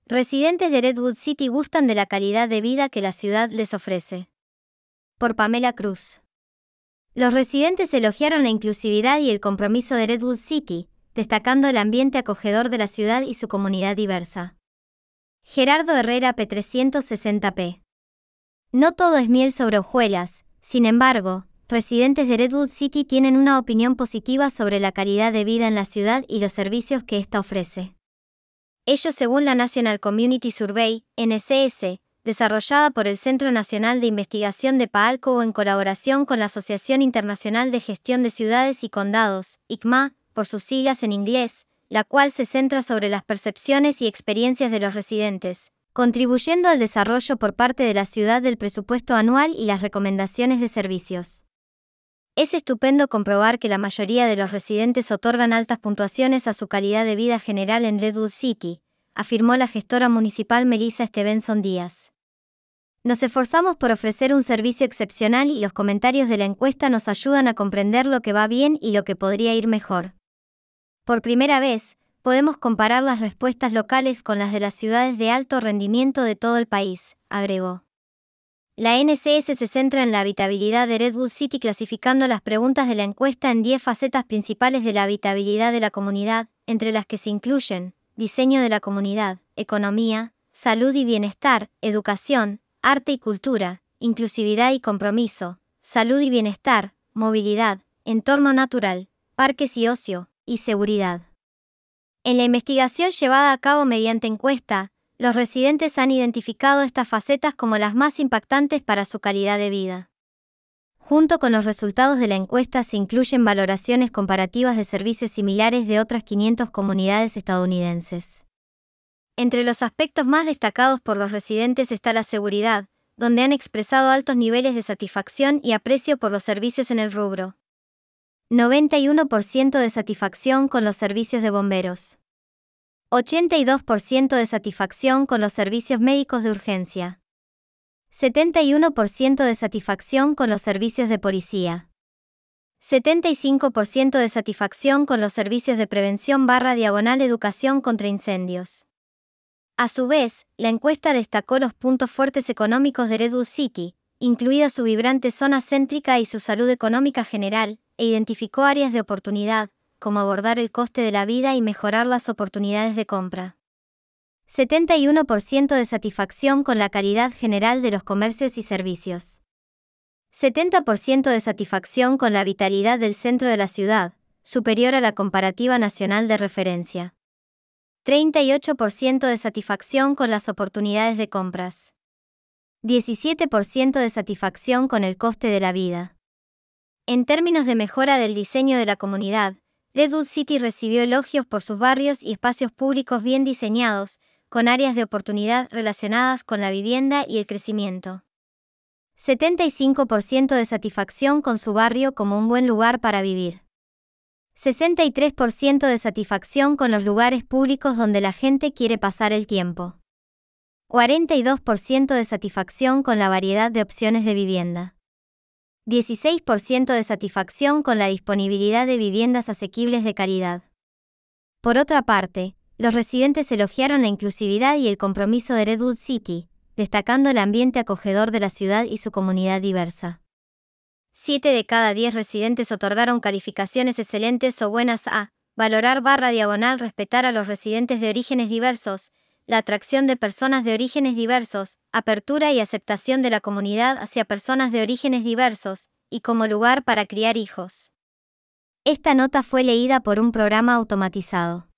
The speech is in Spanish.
Residentes de Redwood City gustan de la calidad de vida que la ciudad les ofrece. Por Pamela Cruz. Los residentes elogiaron la inclusividad y el compromiso de Redwood City, destacando el ambiente acogedor de la ciudad y su comunidad diversa. Gerardo Herrera P360P. No todo es miel sobre hojuelas, sin embargo, residentes de Redwood City tienen una opinión positiva sobre la calidad de vida en la ciudad y los servicios que ésta ofrece. Ello según la National Community Survey, NCS, desarrollada por el Centro Nacional de Investigación de Paalco en colaboración con la Asociación Internacional de Gestión de Ciudades y Condados, ICMA, por sus siglas en inglés, la cual se centra sobre las percepciones y experiencias de los residentes, contribuyendo al desarrollo por parte de la ciudad del presupuesto anual y las recomendaciones de servicios. Es estupendo comprobar que la mayoría de los residentes otorgan altas puntuaciones a su calidad de vida general en Redwood City, afirmó la gestora municipal Melissa Stevenson Díaz. Nos esforzamos por ofrecer un servicio excepcional y los comentarios de la encuesta nos ayudan a comprender lo que va bien y lo que podría ir mejor. Por primera vez, podemos comparar las respuestas locales con las de las ciudades de alto rendimiento de todo el país, agregó. La NCS se centra en la habitabilidad de Redwood City clasificando las preguntas de la encuesta en 10 facetas principales de la habitabilidad de la comunidad, entre las que se incluyen diseño de la comunidad, economía, salud y bienestar, educación, arte y cultura, inclusividad y compromiso, salud y bienestar, movilidad, entorno natural, parques y ocio, y seguridad. En la investigación llevada a cabo mediante encuesta, los residentes han identificado estas facetas como las más impactantes para su calidad de vida. Junto con los resultados de la encuesta se incluyen valoraciones comparativas de servicios similares de otras 500 comunidades estadounidenses. Entre los aspectos más destacados por los residentes está la seguridad, donde han expresado altos niveles de satisfacción y aprecio por los servicios en el rubro. 91% de satisfacción con los servicios de bomberos. 82% de satisfacción con los servicios médicos de urgencia. 71% de satisfacción con los servicios de policía. 75% de satisfacción con los servicios de prevención/educación contra incendios. A su vez, la encuesta destacó los puntos fuertes económicos de Redwood City, incluida su vibrante zona céntrica y su salud económica general, e identificó áreas de oportunidad, como abordar el coste de la vida y mejorar las oportunidades de compra. 71% de satisfacción con la calidad general de los comercios y servicios. 70% de satisfacción con la vitalidad del centro de la ciudad, superior a la comparativa nacional de referencia. 38% de satisfacción con las oportunidades de compras. 17% de satisfacción con el coste de la vida. En términos de mejora del diseño de la comunidad, Redwood City recibió elogios por sus barrios y espacios públicos bien diseñados, con áreas de oportunidad relacionadas con la vivienda y el crecimiento. 75% de satisfacción con su barrio como un buen lugar para vivir. 63% de satisfacción con los lugares públicos donde la gente quiere pasar el tiempo. 42% de satisfacción con la variedad de opciones de vivienda. 16% de satisfacción con la disponibilidad de viviendas asequibles de calidad. Por otra parte, los residentes elogiaron la inclusividad y el compromiso de Redwood City, destacando el ambiente acogedor de la ciudad y su comunidad diversa. 7 de cada 10 residentes otorgaron calificaciones excelentes o buenas a valorar/respetar a los residentes de orígenes diversos, la atracción de personas de orígenes diversos, apertura y aceptación de la comunidad hacia personas de orígenes diversos, y como lugar para criar hijos. Esta nota fue leída por un programa automatizado.